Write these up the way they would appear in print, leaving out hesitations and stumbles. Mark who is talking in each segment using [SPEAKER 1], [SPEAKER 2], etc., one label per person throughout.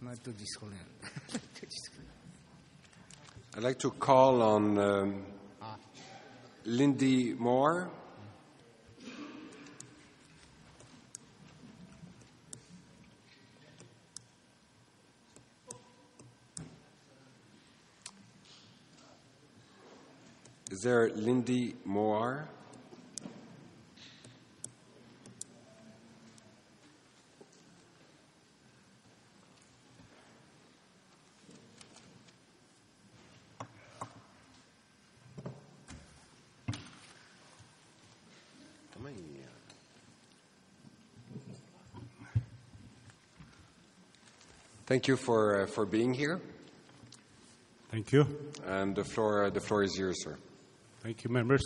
[SPEAKER 1] I'd like to call on Lindy Moore. Is there Lindy Moore? Thank you for being here.
[SPEAKER 2] Thank you.
[SPEAKER 1] And the floor is yours, sir.
[SPEAKER 2] Thank you, members.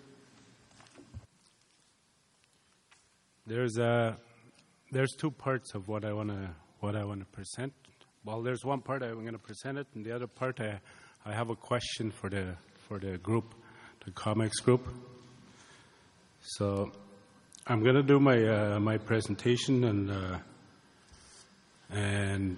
[SPEAKER 2] There's two parts of what I want to present. Well, there's one part I'm going to present it, and the other part I have a question for the group, the COMEX group. So I'm going to do my presentation, and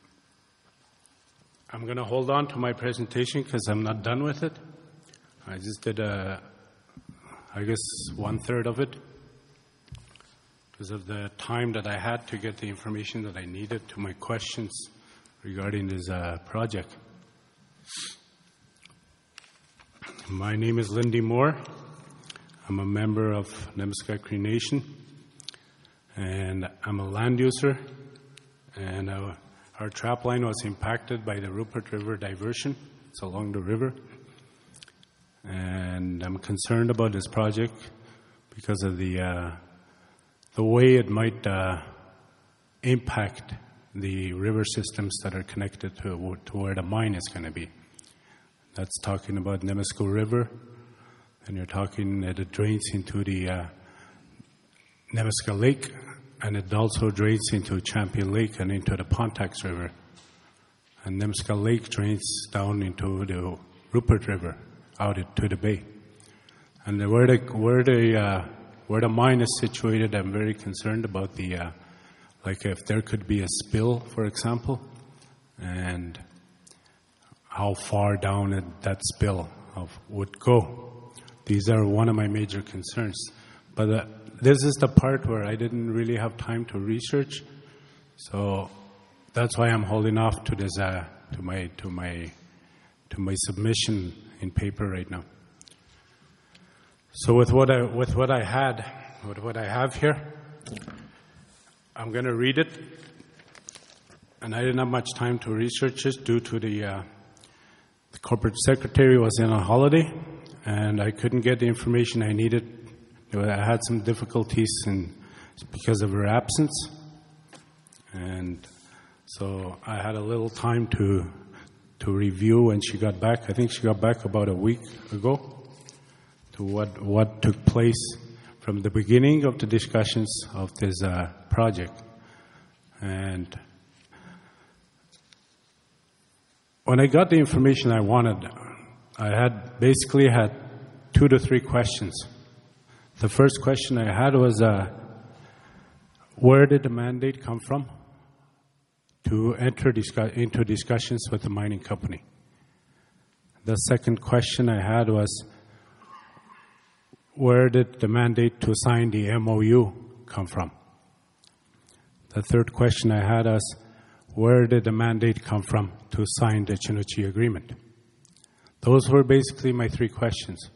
[SPEAKER 2] I'm going to hold on to my presentation because I'm not done with it. I just did, I guess, 1/3 of it because of the time that I had to get the information that I needed to my questions regarding this project. My name is Lindy Moore. I'm a member of Nemaska Cree Nation, and I'm a land user, and our trap line was impacted by the Rupert River diversion. It's along the river. And I'm concerned about this project because of the way it might impact the river systems that are connected to where the mine is going to be. That's talking about Nemasco River, and you're talking that it drains into the Nemaska Lake, and it also drains into Champion Lake and into the Pontax River. And Nemaska Lake drains down into the Rupert River, out to the bay. And where the mine is situated, I'm very concerned about like if there could be a spill, for example, and how far down that spill would go. These are one of my major concerns. But this is the part where I didn't really have time to research, so that's why I'm holding off to this to my submission in paper right now. So with what I have here, I'm going to read it, and I didn't have much time to research it due to the corporate secretary was in a holiday, and I couldn't get the information I needed. I had some difficulties because of her absence, and so I had a little time to review when she got back. I think she got back about a week ago, to what took place from the beginning of the discussions of this project. And when I got the information I wanted, I basically had 2 to 3 questions. The first question I had was, where did the mandate come from to enter into discussions with the mining company? The second question I had was, where did the mandate to sign the MOU come from? The third question I had was, where did the mandate come from to sign the Chinoochee Agreement? Those were basically my 3 questions.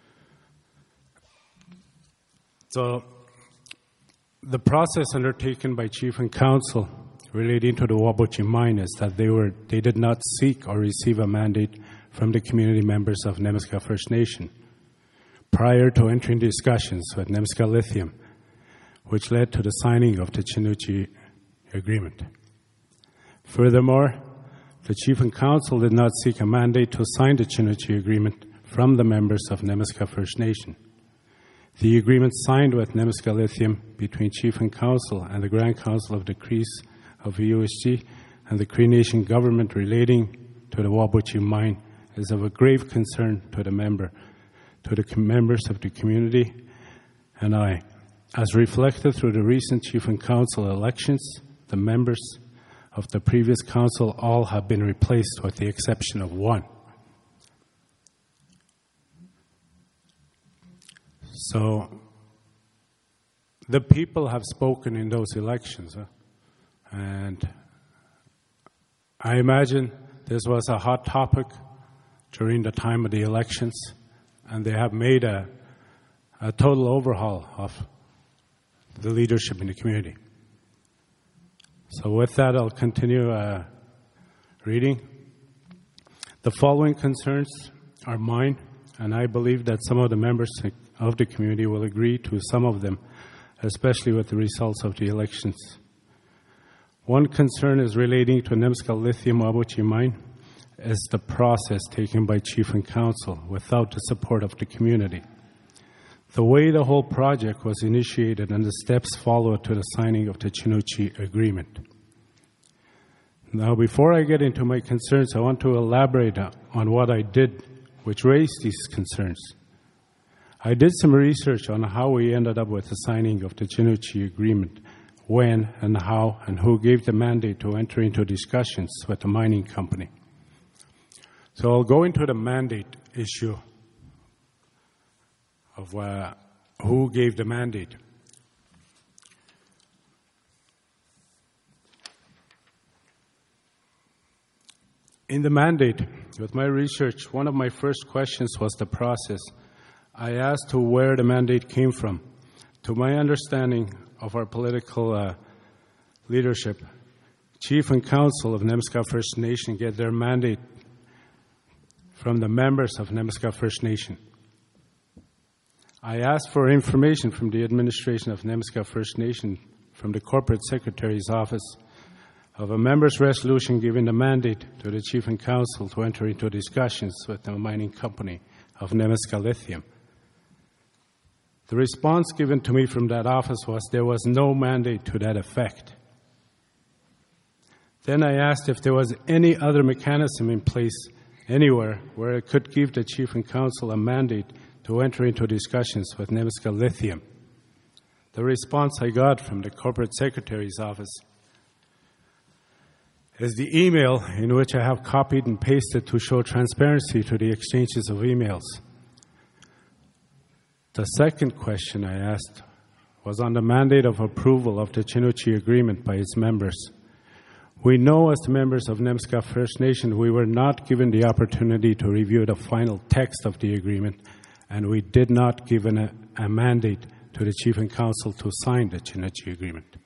[SPEAKER 2] So the process undertaken by Chief and Council relating to the Whabouchi mine is that they did not seek or receive a mandate from the community members of Nemaska First Nation prior to entering discussions with Nemaska Lithium, which led to the signing of the Chinoochee Agreement. Furthermore, the Chief and Council did not seek a mandate to sign the Chinoochee Agreement from the members of Nemaska First Nation. The agreement signed with Nemaska Lithium between Chief and Council and the Grand Council of the Crees of the USG and the Cree Nation government relating to the Whabouchi mine is of a grave concern to the members of the community and I. As reflected through the recent Chief and Council elections, the members of the previous council all have been replaced with the exception of one. So the people have spoken in those elections, and I imagine this was a hot topic during the time of the elections, and they have made a total overhaul of the leadership in the community. So with that, I'll continue reading. The following concerns are mine, and I believe that some of the members of the community will agree to some of them, especially with the results of the elections. One concern is relating to Nemska Lithium Abuchi mine, is the process taken by Chief and Council without the support of the community. The way the whole project was initiated and the steps followed to the signing of the Chinoochee Agreement. Now, before I get into my concerns, I want to elaborate on what I did, which raised these concerns. I did some research on how we ended up with the signing of the Chinoochee Agreement, when and how and who gave the mandate to enter into discussions with the mining company. So I'll go into the mandate issue of who gave the mandate. In the mandate, with my research, one of my first questions was the process. I asked to where the mandate came from. To my understanding of our political leadership, Chief and Council of Nemska First Nation get their mandate from the members of Nemska First Nation. I asked for information from the administration of Nemska First Nation, from the Corporate Secretary's office, of a member's resolution giving the mandate to the Chief and Council to enter into discussions with the mining company of Nemska Lithium. The response given to me from that office was there was no mandate to that effect. Then I asked if there was any other mechanism in place anywhere where it could give the Chief and Council a mandate to enter into discussions with Nemska Lithium. The response I got from the Corporate Secretary's office is the email in which I have copied and pasted to show transparency to the exchanges of emails. The second question I asked was on the mandate of approval of the Chinoochee Agreement by its members. We know as the members of Nemska First Nation we were not given the opportunity to review the final text of the agreement, and we did not give a mandate to the Chief and Council to sign the Chinoochee Agreement.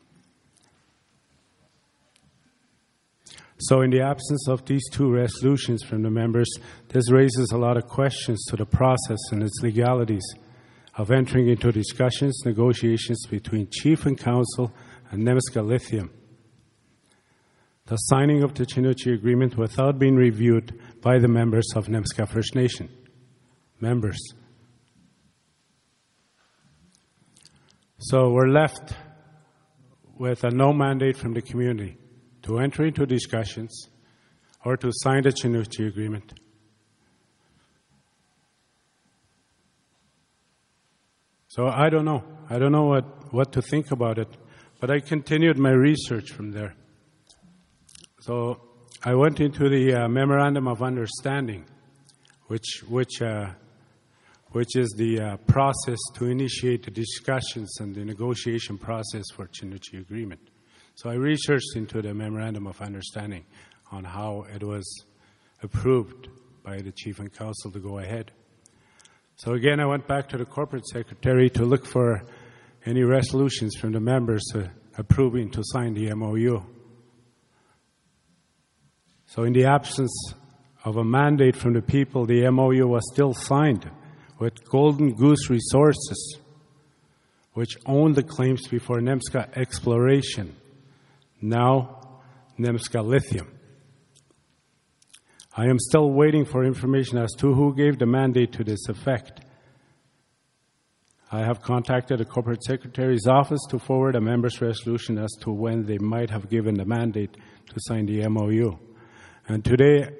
[SPEAKER 2] So in the absence of these two resolutions from the members, this raises a lot of questions to the process and its legalities of entering into discussions, negotiations between Chief and Council and Nemska Lithium. The signing of the Chinoochee Agreement without being reviewed by the members of Nemska First Nation. Members. So we're left with a no mandate from the community to enter into discussions or to sign the Chinoochee Agreement. So I don't know. I don't know what to think about it, but I continued my research from there. So I went into the Memorandum of Understanding, which is the process to initiate the discussions and the negotiation process for Chinoochee Agreement. So I researched into the Memorandum of Understanding on how it was approved by the Chief and Council to go ahead. So again, I went back to the Corporate Secretary to look for any resolutions from the members approving to sign the MOU. So in the absence of a mandate from the people, the MOU was still signed with Golden Goose Resources, which owned the claims before Nemska Exploration, now Nemska Lithium. I am still waiting for information as to who gave the mandate to this effect. I have contacted the Corporate Secretary's office to forward a member's resolution as to when they might have given the mandate to sign the MOU. And today,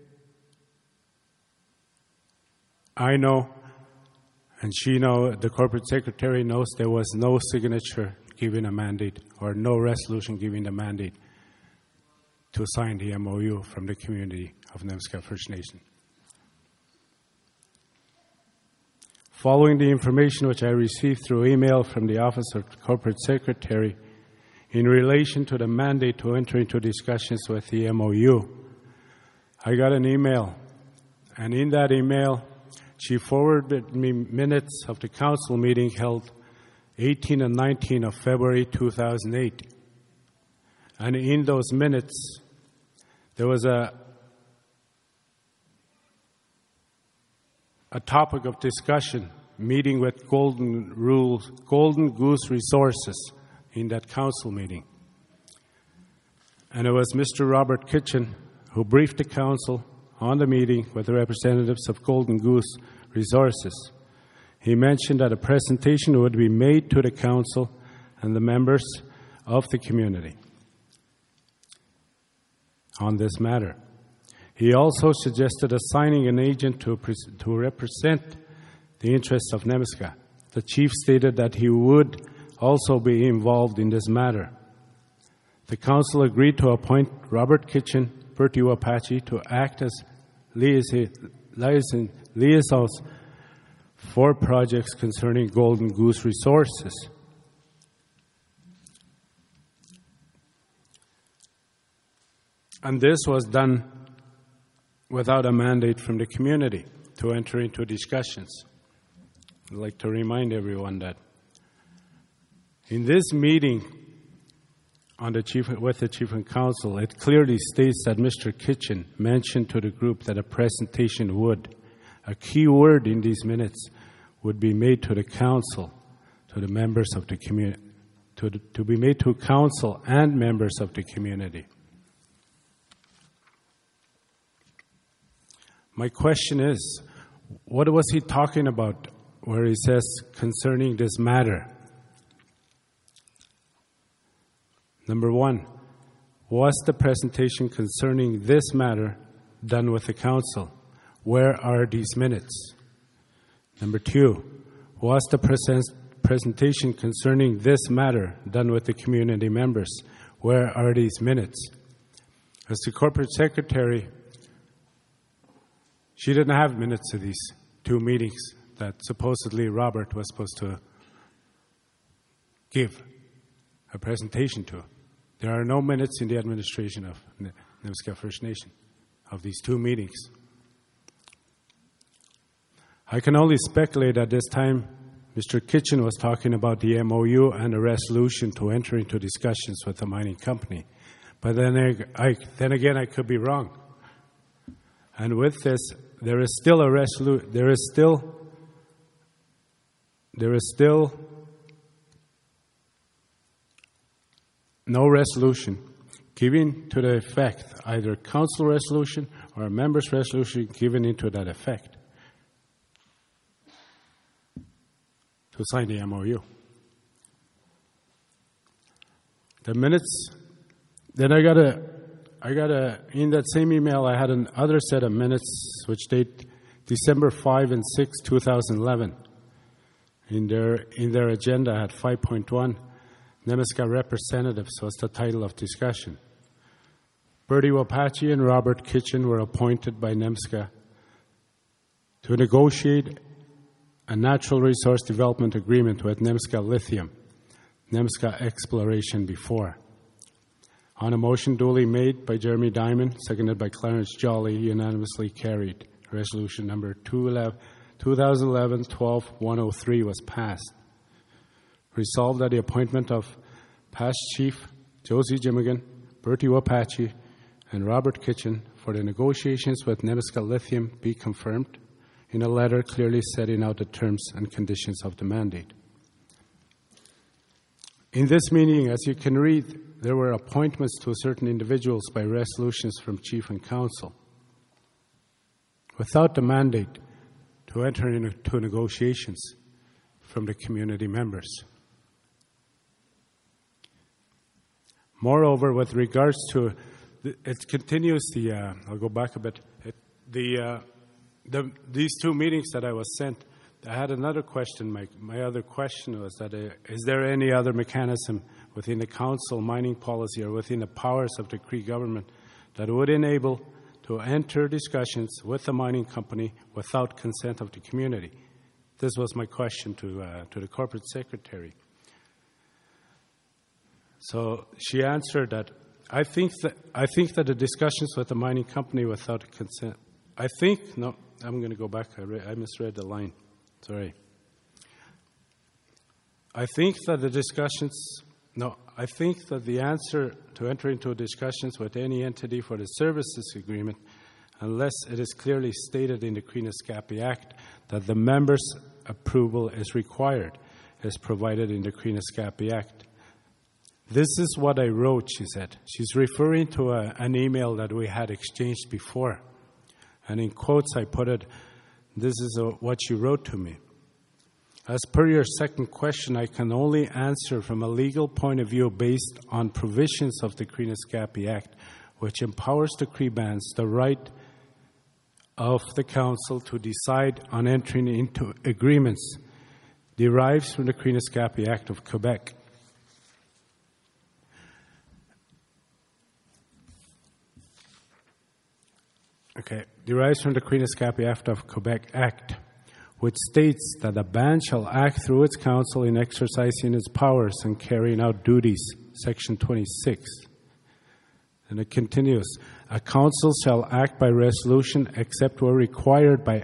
[SPEAKER 2] I know, and she knows, the Corporate Secretary knows there was no signature giving a mandate or no resolution giving the mandate to sign the MOU from the community of Nemska First Nation. Following the information which I received through email from the Office of Corporate Secretary in relation to the mandate to enter into discussions with the MOU, I got an email, and in that email, she forwarded me minutes of the council meeting held 18 and 19 of February 2008. And in those minutes, there was a topic of discussion, meeting with Golden Goose Resources in that council meeting. And it was Mr. Robert Kitchen who briefed the council on the meeting with the representatives of Golden Goose Resources. He mentioned that a presentation would be made to the council and the members of the community on this matter. He also suggested assigning an agent to represent the interests of Nemaska. The chief stated that he would also be involved in this matter. The council agreed to appoint Robert Kitchen, Bertie Apache, to act as liaisons for projects concerning Golden Goose Resources. And this was done without a mandate from the community to enter into discussions. I'd like to remind everyone that in this meeting with the Chief and Council, it clearly states that Mr. Kitchen mentioned to the group that a presentation would, a key word in these minutes, would be made to the council, to the members of the community, to be made to council and members of the community. My question is, what was he talking about where he says concerning this matter? Number one, was the presentation concerning this matter done with the council? Where are these minutes? Number two, was the presentation concerning this matter done with the community members? Where are these minutes? As the corporate secretary, she didn't have minutes of these two meetings that supposedly Robert was supposed to give a presentation to. There are no minutes in the administration of Nemaska First Nation of these two meetings. I can only speculate at this time Mr. Kitchen was talking about the MOU and a resolution to enter into discussions with the mining company. But then again, I could be wrong. And with this, there is still no resolution given to the effect, either council resolution or a member's resolution given into that effect to sign the MOU. The minutes, then I got in that same email, I had another set of minutes which date December 5 and 6, 2011. In their agenda at 5.1, Nemaska representatives was the title of discussion. Bertie Apache and Robert Kitchen were appointed by Nemaska to negotiate a natural resource development agreement with Nemaska Lithium, Nemaska Exploration before. On a motion duly made by Jeremy Diamond, seconded by Clarence Jolly, unanimously carried. Resolution number 2011-12-103 was passed. Resolved that the appointment of past Chief Josie Jimmigan, Bertie Apache, and Robert Kitchen for the negotiations with Nemaska Lithium be confirmed in a letter clearly setting out the terms and conditions of the mandate. In this meeting, as you can read, there were appointments to certain individuals by resolutions from Chief and Council without the mandate to enter into negotiations from the community members. Moreover, with regards to, it continues I'll go back a bit, these two meetings that I was sent, I had another question. My other question was that is there any other mechanism within the council mining policy or within the powers of the Cree government that would enable to enter discussions with the mining company without consent of the community? This was my question to the corporate secretary. So she answered that I think that the discussions with the mining company without consent. No, I'm going to go back. I misread the line. Sorry. I think that the answer to enter into discussions with any entity for the services agreement, unless it is clearly stated in the Cree-Naskapi Act that the members' approval is required, is provided in the Cree-Naskapi Act. This is what I wrote, she said. She's referring to an email that we had exchanged before. And in quotes, I put it, this is what she wrote to me. As per your second question, I can only answer from a legal point of view based on provisions of the Cree-Naskapi Act, which empowers the Cree bands the right of the council to decide on entering into agreements, derives from the Cree-Naskapi Act of Quebec. Derives from the Cree-Naskapi Act of Quebec Act, which states that a band shall act through its council in exercising its powers and carrying out duties, Section 26. And it continues, a council shall act by resolution except where required by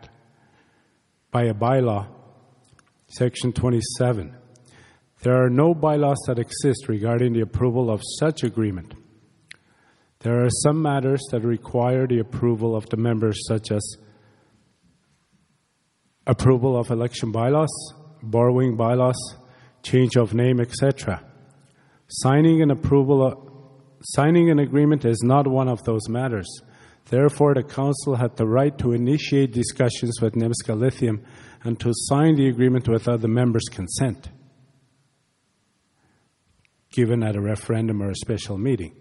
[SPEAKER 2] a bylaw, Section 27. There are no bylaws that exist regarding the approval of such agreement. There are some matters that require the approval of the members, such as approval of election bylaws, borrowing bylaws, change of name, etc. Signing an agreement is not one of those matters. Therefore, the Council had the right to initiate discussions with Nemaska Lithium and to sign the agreement without the members' consent, given at a referendum or a special meeting.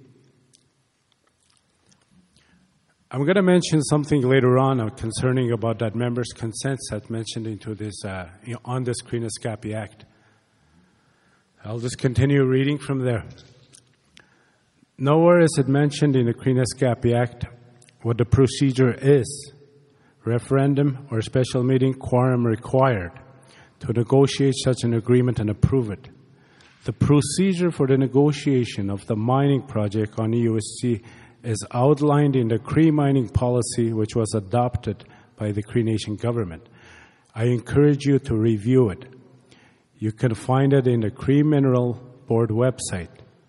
[SPEAKER 2] I'm going to mention something later on concerning about that members' consents that's mentioned into this on this Cree-Naskapi Act. I'll just continue reading from there. Nowhere is it mentioned in the Cree-Naskapi Act what the procedure is, referendum or special meeting quorum required to negotiate such an agreement and approve it. The procedure for the negotiation of the mining project on EUSC is outlined in the Cree mining policy, which was adopted by the Cree Nation government. I encourage you to review it. You can find it in the Cree Mineral Board website.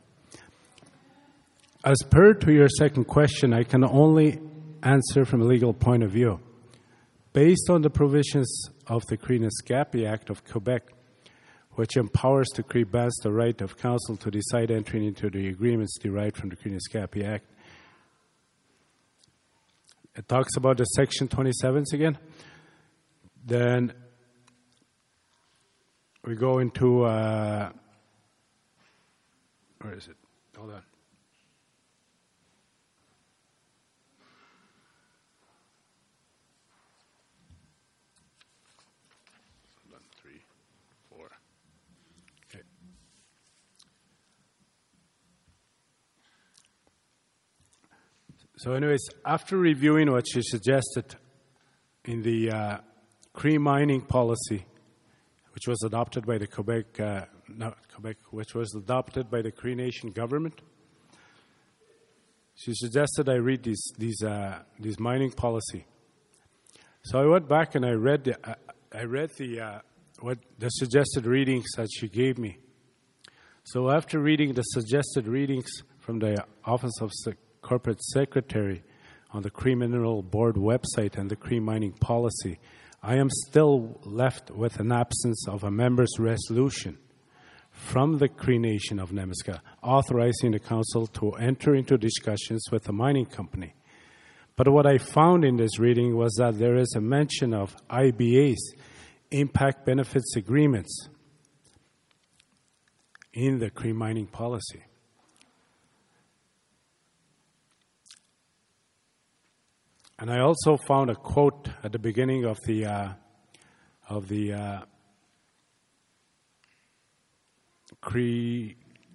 [SPEAKER 2] As per to your second question, I can only answer from a legal point of view. Based on the provisions of the Cree-Naskapi Act of Quebec, which empowers the Cree bands the right of council to decide entering into the agreements derived from the Cree-Naskapi Act, it talks about the Section 27s again. Then we go into, where is it? Hold on. Hold on, 3, 4. Okay. So anyways, after reviewing what she suggested in the Cree mining policy, which was adopted by the which was adopted by the Cree Nation government, she suggested I read these mining policy. So I went back and I read the suggested readings that she gave me. So after reading the suggested readings from the Office of the Corporate Secretary on the Cree Mineral Board website and the Cree mining policy, I am still left with an absence of a member's resolution from the Cree Nation of Nemaska authorizing the council to enter into discussions with the mining company. But what I found in this reading was that there is a mention of IBA's impact benefits agreements in the Cree mining policy. And I also found a quote at the beginning of the Cree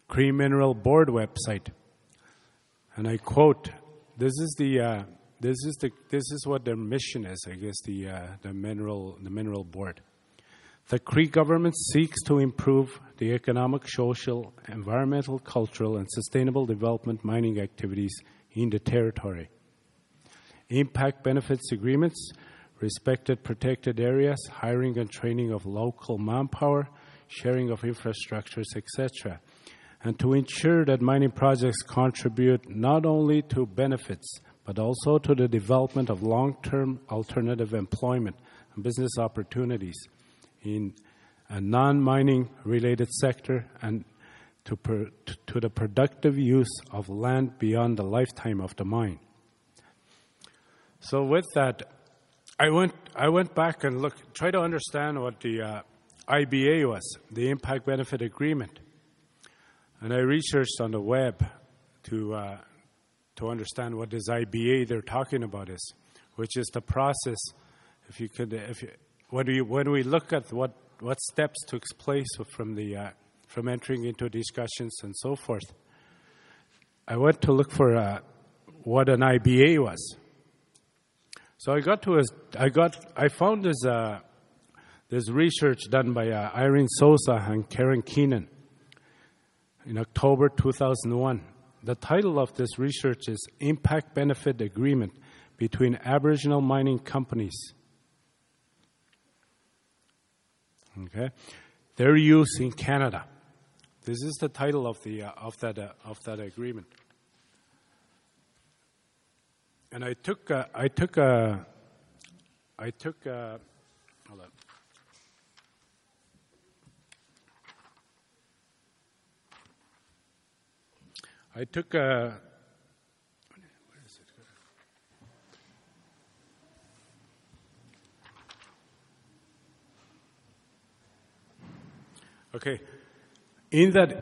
[SPEAKER 2] Cree Mineral Board website, and I quote: "This is what their mission is. I guess the mineral board. The Cree government seeks to improve the economic, social, environmental, cultural, and sustainable development mining activities in the territory. Impact benefits agreements, respected protected areas, hiring and training of local manpower, sharing of infrastructures, etc. And to ensure that mining projects contribute not only to benefits, but also to the development of long-term alternative employment and business opportunities in a non-mining related sector and to the productive use of land beyond the lifetime of the mine." So with that, I went back and tried to understand what the IBA was, the Impact Benefit Agreement. And I researched on the web to understand what this IBA they're talking about is, which is the process. When we look at what steps took place from entering into discussions and so forth, I went to look for what an IBA was. So I found this research done by Irene Sosa and Karen Keenan in October 2001. The title of this research is Impact Benefit Agreement between Aboriginal Mining Companies. Okay, their use in Canada. This is the title of that agreement. And I took hold on. I took where is it? Okay. In that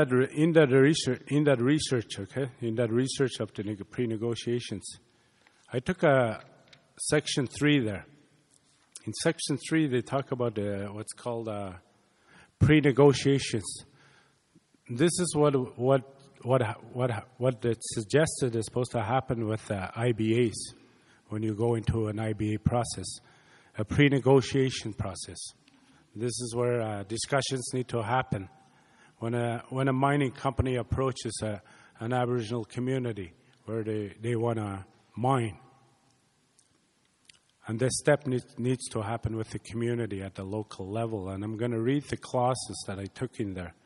[SPEAKER 2] research of the pre-negotiations, I took section 3 there. In section 3, they talk about what's called pre-negotiations. This is what it suggested is supposed to happen with IBAs when you go into an IBA process, a pre-negotiation process. This is where discussions need to happen when a mining company approaches an Aboriginal community where they want to mine. And this step needs to happen with the community at the local level. And I'm going to read the clauses that I took in there.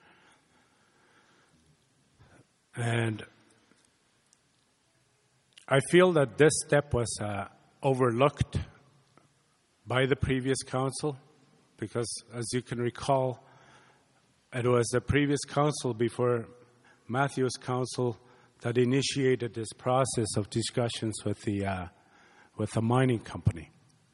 [SPEAKER 2] And I feel that this step was overlooked by the previous council because, as you can recall, it was the previous council before Matthew's council that initiated this process of discussions with the mining company.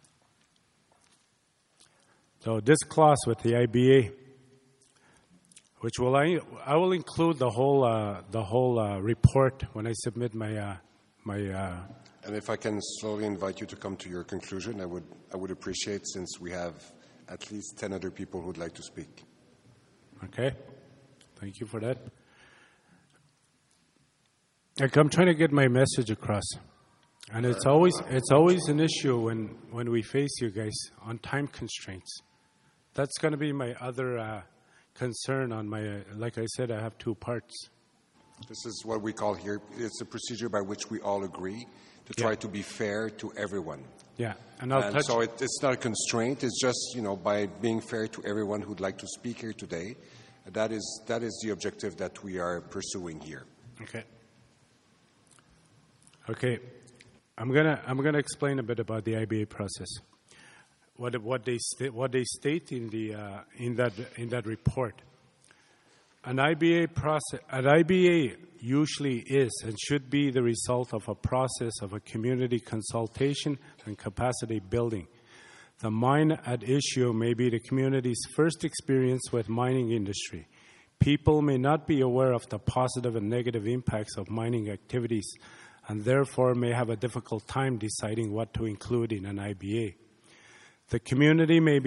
[SPEAKER 2] So this clause with the IBA, which I will include the whole report when I submit my.
[SPEAKER 1] And if I can slowly invite you to come to your conclusion, I would appreciate, since we have at least 10 other people who would like to speak.
[SPEAKER 2] Okay, thank you for that. I'm trying to get my message across, and it's always an issue when we face you guys on time constraints. That's going to be my other concern on my. Like I said, I have two parts.
[SPEAKER 1] This is what we call here. It's a procedure by which we all agree to try to be fair to everyone.
[SPEAKER 2] Yeah, and
[SPEAKER 1] so it's not a constraint. It's just, by being fair to everyone who'd like to speak here today. That is the objective that we are pursuing here.
[SPEAKER 2] Okay. I'm gonna explain a bit about the IBA process. What they state in that report. An IBA usually is and should be the result of a process of a community consultation and capacity building. The mine at issue may be the community's first experience with mining industry. People may not be aware of the positive and negative impacts of mining activities and therefore may have a difficult time deciding what to include in an IBA. The community may be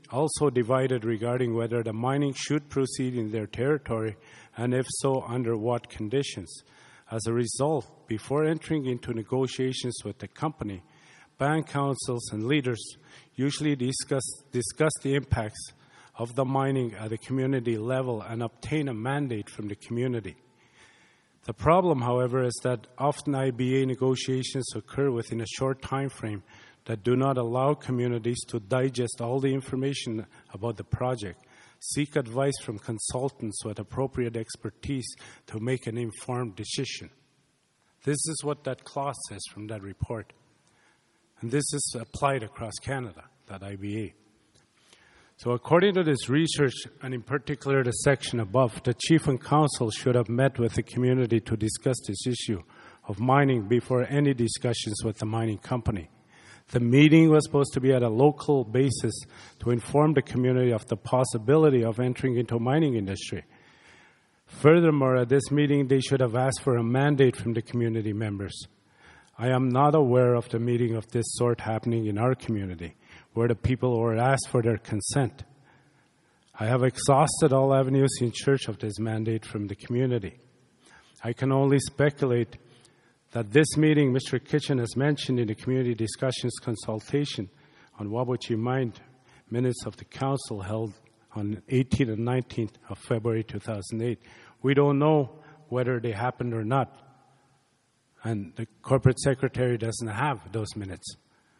[SPEAKER 2] also divided regarding whether the mining should proceed in their territory, and if so, under what conditions. As a result, before entering into negotiations with the company, band councils and leaders usually discuss the impacts of the mining at the community level and obtain a mandate from the community. The problem, however, is that often IBA negotiations occur within a short time frame that do not allow communities to digest all the information about the project, seek advice from consultants with appropriate expertise to make an informed decision. This is what that clause says from that report. And this is applied across Canada, that IBA. So according to this research, and in particular the section above, the chief and council should have met with the community to discuss this issue of mining before any discussions with the mining company. The meeting was supposed to be at a local basis to inform the community of the possibility of entering into mining industry. Furthermore, at this meeting, they should have asked for a mandate from the community members. I am not aware of the meeting of this sort happening in our community, where the people were asked for their consent. I have exhausted all avenues in search of this mandate from the community. I can only speculate that this meeting Mr. Kitchen has mentioned in the community discussions consultation on Whabouchi Mine minutes of the council held on 18th and 19th of February 2008. We don't know whether they happened or not. And the corporate secretary doesn't have those minutes.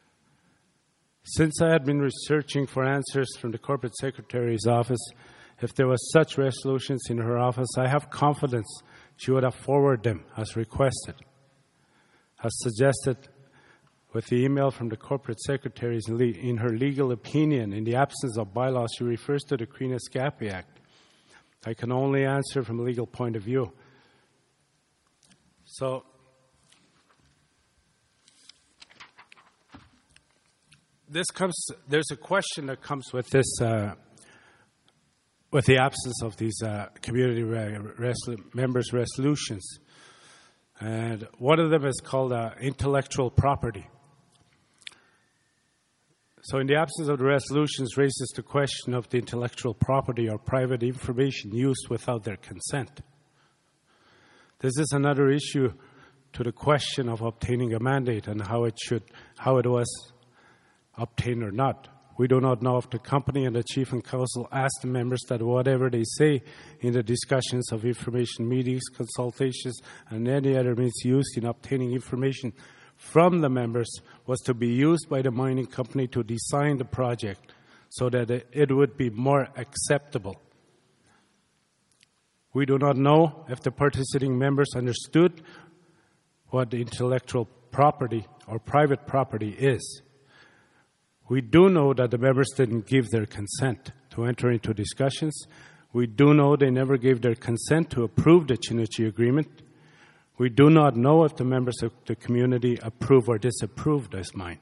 [SPEAKER 2] Since I had been researching for answers from the corporate secretary's office, if there was such resolutions in her office, I have confidence she would have forwarded them as requested. As suggested with the email from the corporate secretary in her legal opinion, in the absence of bylaws, she refers to the Queen-Escapi Act. I can only answer from a legal point of view. So, there's a question that comes with this, with the absence of these community members' resolutions. And one of them is called intellectual property. So in the absence of the resolutions raises the question of the intellectual property or private information used without their consent. This is another issue to the question of obtaining a mandate and how it was obtained or not. We do not know if the company and the chief and council asked the members that whatever they say in the discussions of information meetings, consultations, and any other means used in obtaining information from the members was to be used by the mining company to design the project so that it would be more acceptable. We do not know if the participating members understood what the intellectual property or private property is. We do know that the members didn't give their consent to enter into discussions. We do know they never gave their consent to approve the Chinoochee Agreement. We do not know if the members of the community approve or disapprove this mine.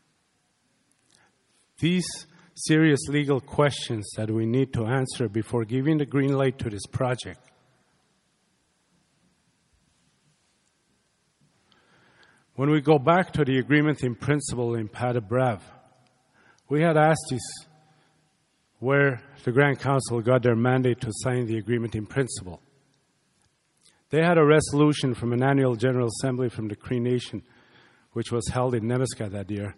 [SPEAKER 2] These serious legal questions that we need to answer before giving the green light to this project. When we go back to the agreement in principle in Pas de Brave, we had asked this where the Grand Council got their mandate to sign the agreement in principle. They had a resolution from an annual General Assembly from the Cree Nation, which was held in Nemaska that year.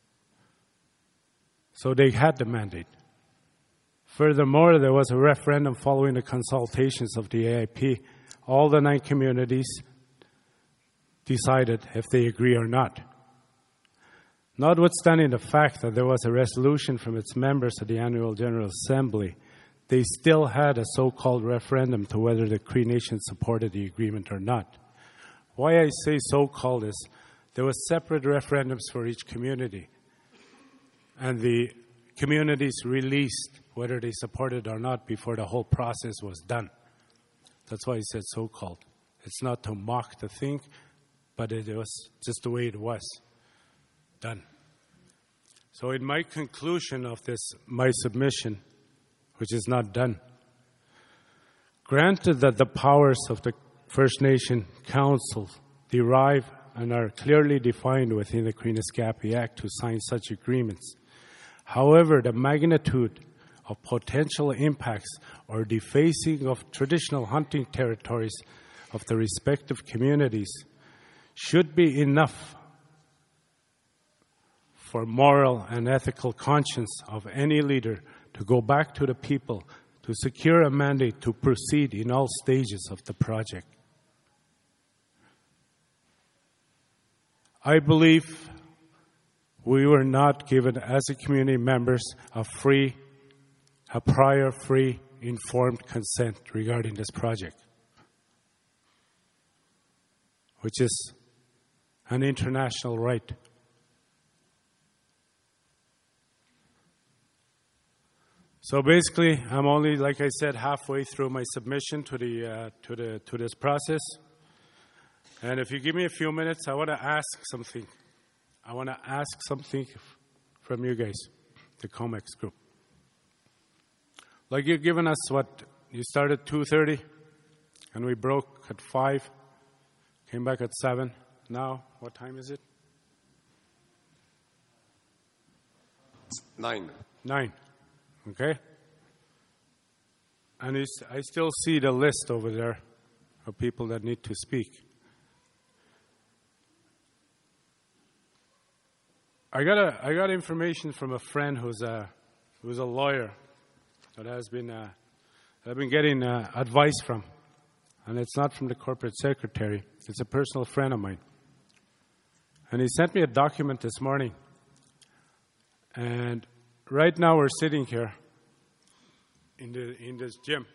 [SPEAKER 2] So they had the mandate. Furthermore, there was a referendum following the consultations of the AIP. All the 9 communities decided if they agree or not. Notwithstanding the fact that there was a resolution from its members at the annual General Assembly, they still had a so-called referendum to whether the Cree Nation supported the agreement or not. Why I say so-called is there were separate referendums for each community, and the communities released whether they supported or not before the whole process was done. That's why I said so-called. It's not to mock the thing, but it was just the way it was done. So in my conclusion of this, my submission, which is not done, granted that the powers of the First Nation Council derive and are clearly defined within the Queen-Escapi Act to sign such agreements, However, the magnitude of potential impacts or defacing of traditional hunting territories of the respective communities should be enough for moral and ethical conscience of any leader to go back to the people to secure a mandate to proceed in all stages of the project. I believe we were not given, as a community members, a prior free, informed consent regarding this project, which is an international right. So basically, I'm only, like I said, halfway through my submission to this process. And if you give me a few minutes, I want to ask something. I want to ask something from you guys, the COMEX group. Like you've given us what, you started at 2:30, and we broke at 5, came back at 7. Now, what time is it?
[SPEAKER 1] 9.
[SPEAKER 2] 9, okay? And I still see the list over there of people that need to speak. I got information from a friend who's a lawyer that I've been getting advice from, and it's not from the corporate secretary. It's a personal friend of mine, and he sent me a document this morning. And right now we're sitting here in this gym.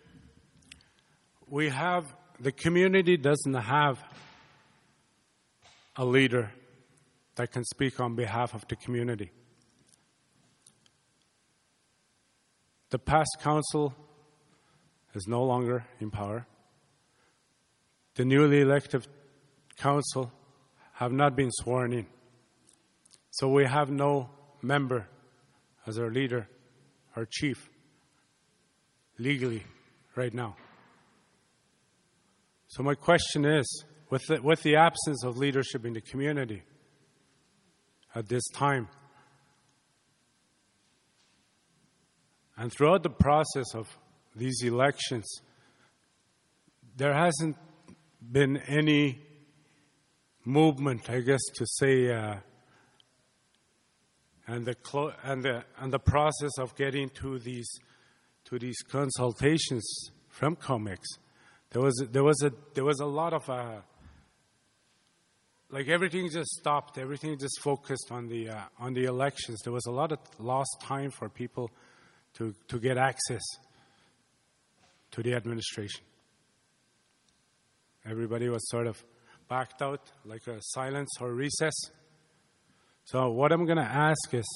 [SPEAKER 2] The community doesn't have a leader that can speak on behalf of the community. The past council is no longer in power. The newly elected council have not been sworn in. So we have no member as our leader, our chief, legally right now. So my question is, with the absence of leadership in the community at this time, and throughout the process of these elections, there hasn't been any movement, I guess, to say, and the process of getting to these consultations from COMEX. There was a lot of like everything just stopped. Everything just focused on the elections. There was a lot of lost time for people to get access to the administration. Everybody was sort of backed out, like a silence or recess. So what I'm going to ask is,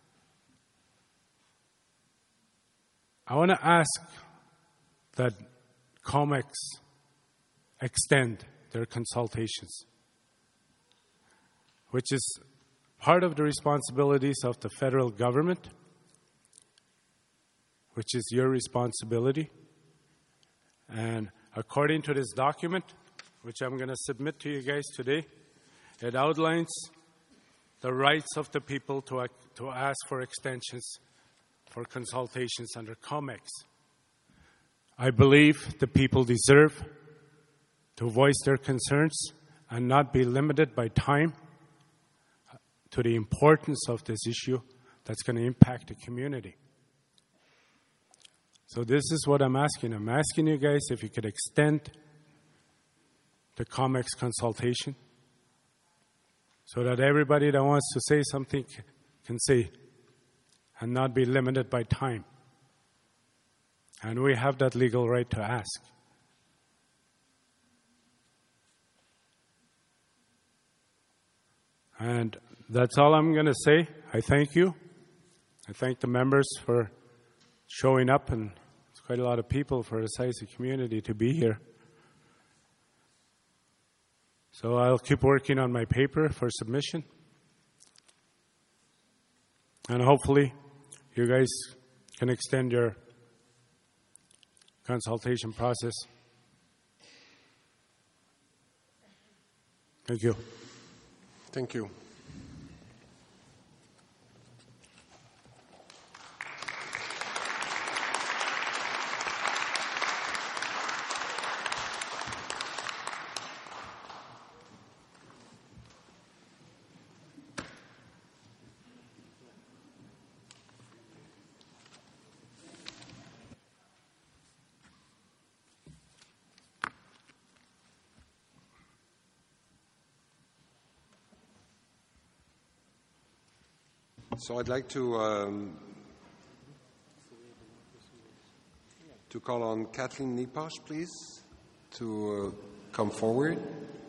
[SPEAKER 2] I want to ask that COMEX extend their consultations, which is part of the responsibilities of the federal government, which is your responsibility. And according to this document, which I'm going to submit to you guys today, it outlines the rights of the people to ask for extensions for consultations under COMEX. I believe the people deserve to voice their concerns and not be limited by time to the importance of this issue that's going to impact the community. So this is what I'm asking. I'm asking you guys if you could extend the COMEX consultation so that everybody that wants to say something can say and not be limited by time. And we have that legal right to ask. And that's all I'm going to say. I thank you. I thank the members for showing up, and it's quite a lot of people for the size of the community to be here. So I'll keep working on my paper for submission. And hopefully you guys can extend your consultation process. Thank you.
[SPEAKER 1] Thank you. So I'd like to call on Kathleen Neposh, please, to come forward.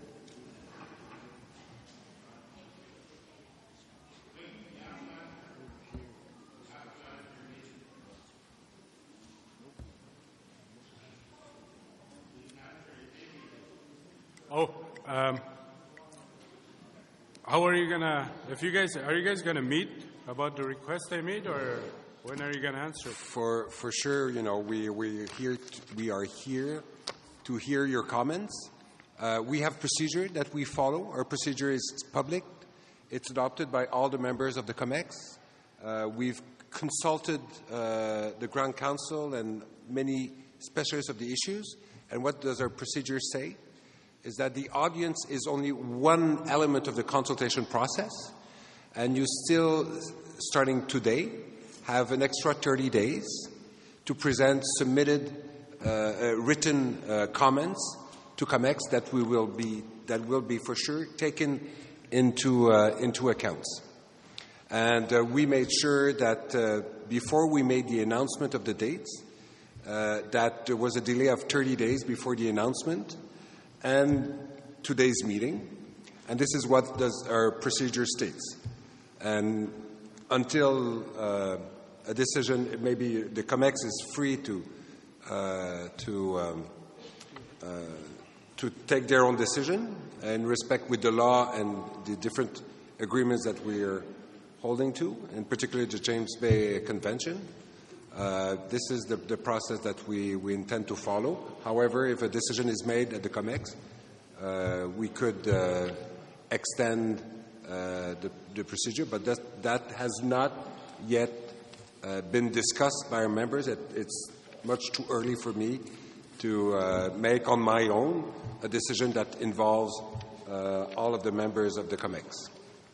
[SPEAKER 2] How are you gonna? Are you guys gonna meet about the request I made, or when are you gonna answer?
[SPEAKER 1] For sure, we are here to hear your comments. We have procedure that we follow. Our procedure is public. It's adopted by all the members of the COMEX. We've consulted the Grand Council and many specialists of the issues. And what does our procedure say? Is that the audience is only one element of the consultation process, and you still, starting today, have an extra 30 days to present submitted written comments to COMEX that will be for sure taken into accounts. And we made sure that before we made the announcement of the dates, that there was a delay of 30 days before the announcement and today's meeting, and this is what our procedure states. And until a decision, maybe the COMEX is free to take their own decision in respect with the law and the different agreements that we are holding to, in particular the James Bay Convention. This is the process that we intend to follow. However, if a decision is made at the COMEX, we could extend the procedure, but that has not yet been discussed by our members. It's much too early for me to make on my own a decision that involves all of the members of the COMEX.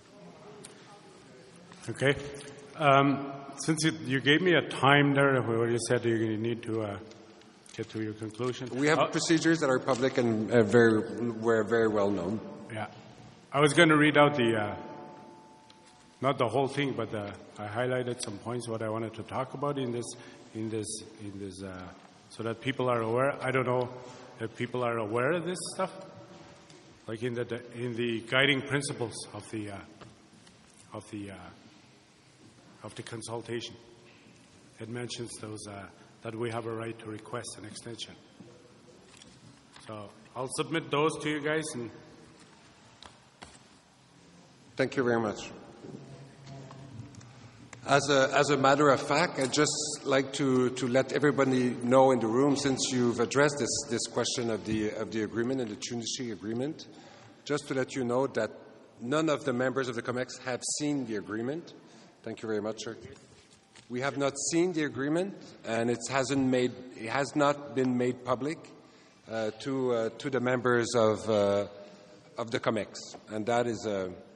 [SPEAKER 2] Okay. Since you gave me a time there where you said you need to get to your conclusion.
[SPEAKER 1] We have procedures that are public and were very well known.
[SPEAKER 2] Yeah. I was going to read out not the whole thing, but I highlighted some points what I wanted to talk about in this, so that people are aware. I don't know if people are aware of this stuff, like in the guiding principles of the consultation. It mentions those that we have a right to request an extension. So I'll submit those to you guys. And
[SPEAKER 1] thank you very much. As a matter of fact, I'd just like to let everybody know in the room, since you've addressed this question of the agreement and the Tunisie agreement, just to let you know that none of the members of the COMEX have seen the agreement. Thank you very much, sir. We have not seen the agreement, and it has not been made public to the members of the COMEX, and that is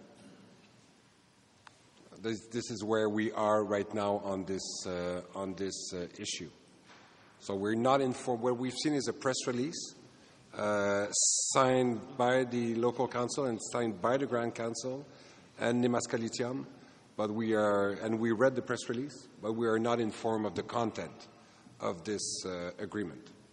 [SPEAKER 1] this is where we are right now on this issue. So we're not informed. What we've seen is a press release signed by the local council and signed by the Grand Council and Nemaska Lithium. But we read the press release, but we are not informed of the content of this agreement.